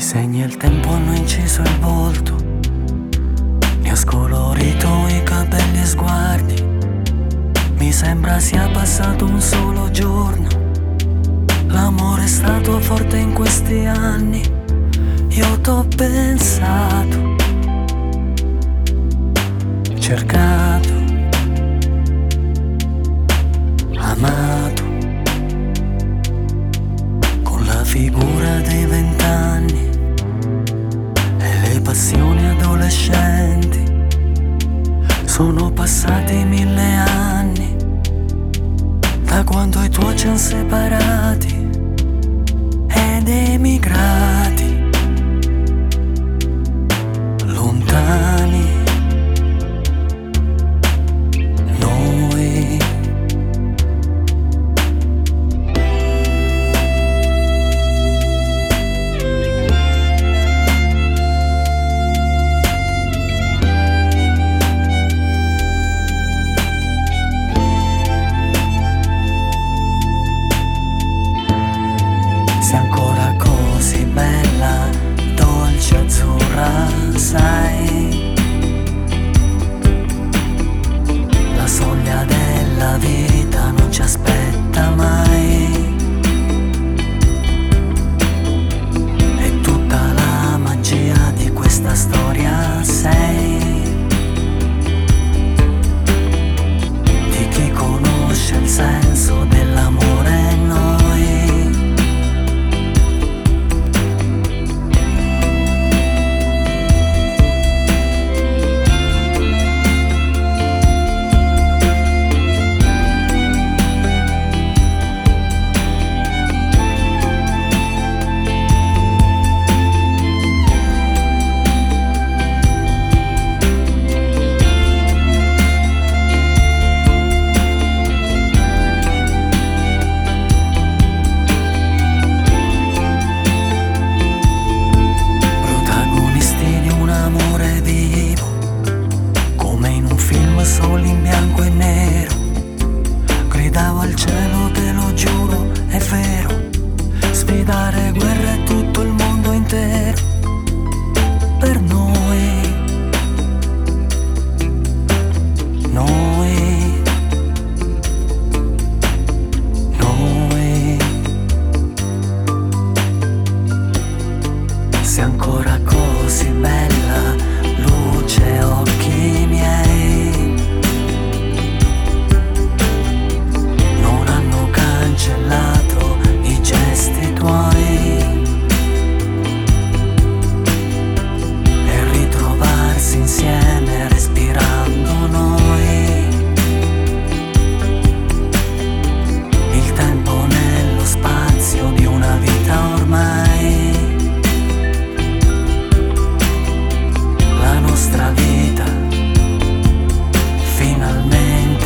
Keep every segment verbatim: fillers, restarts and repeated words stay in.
Disegni il tempo hanno inciso il volto, mi ha scolorito i capelli e sguardi. Mi sembra sia passato un solo giorno. L'amore è stato forte in questi anni. Io t'ho pensato, cercato, amato, con la figura dei vent'anni e le passioni adolescenti. Sono passati mille anni da quando i tuoi ci han separati ed emigrati lontani. Noi sei ancora così bella, dolce, azzurra, sai. La soglia della vita non ci aspetta mai. E tutta la magia di questa storia sei di chi conosce il senso dell'amore in noi. Soli in bianco e nero, gridavo al cielo, te lo giuro, è vero. Sfidare guerre e tutto il mondo intero per noi, noi, noi. Sei ancora così bella, luce, occhi miei. Cancellato i gesti tuoi e ritrovarsi insieme respirando noi. Il tempo nello spazio di una vita ormai. La nostra vita finalmente.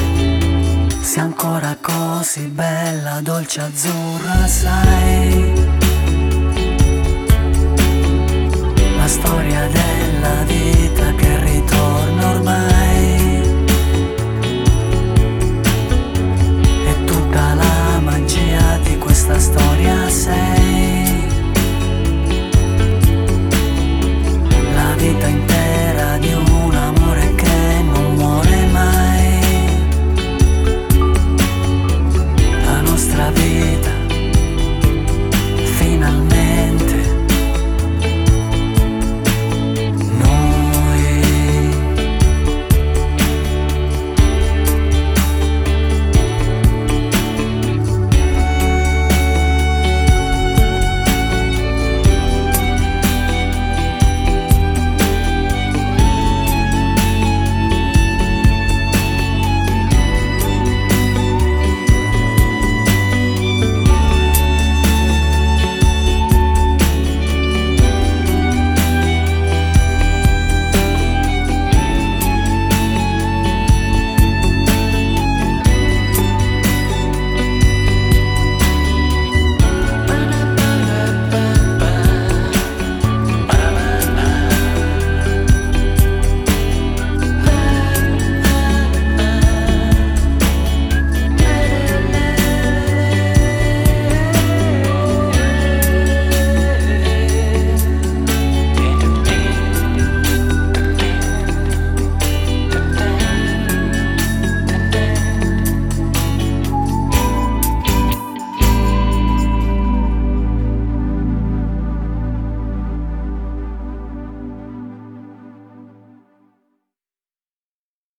Sei ancora così bella, dolce, azzurra, sai.